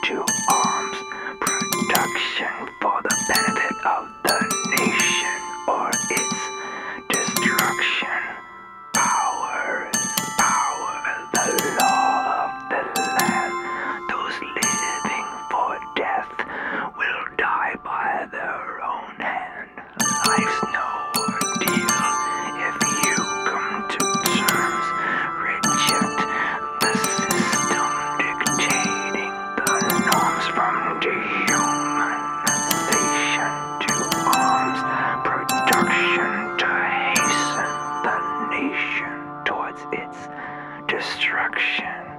to arms production for the benefit of the nation or its destruction. Power is power, the law of the land. Those living for death will die by their own hand. Life's no ordeal if you come to terms. Reject the system dictating the norms, from dehumanization to arms production, to hasten the nation towards its destruction.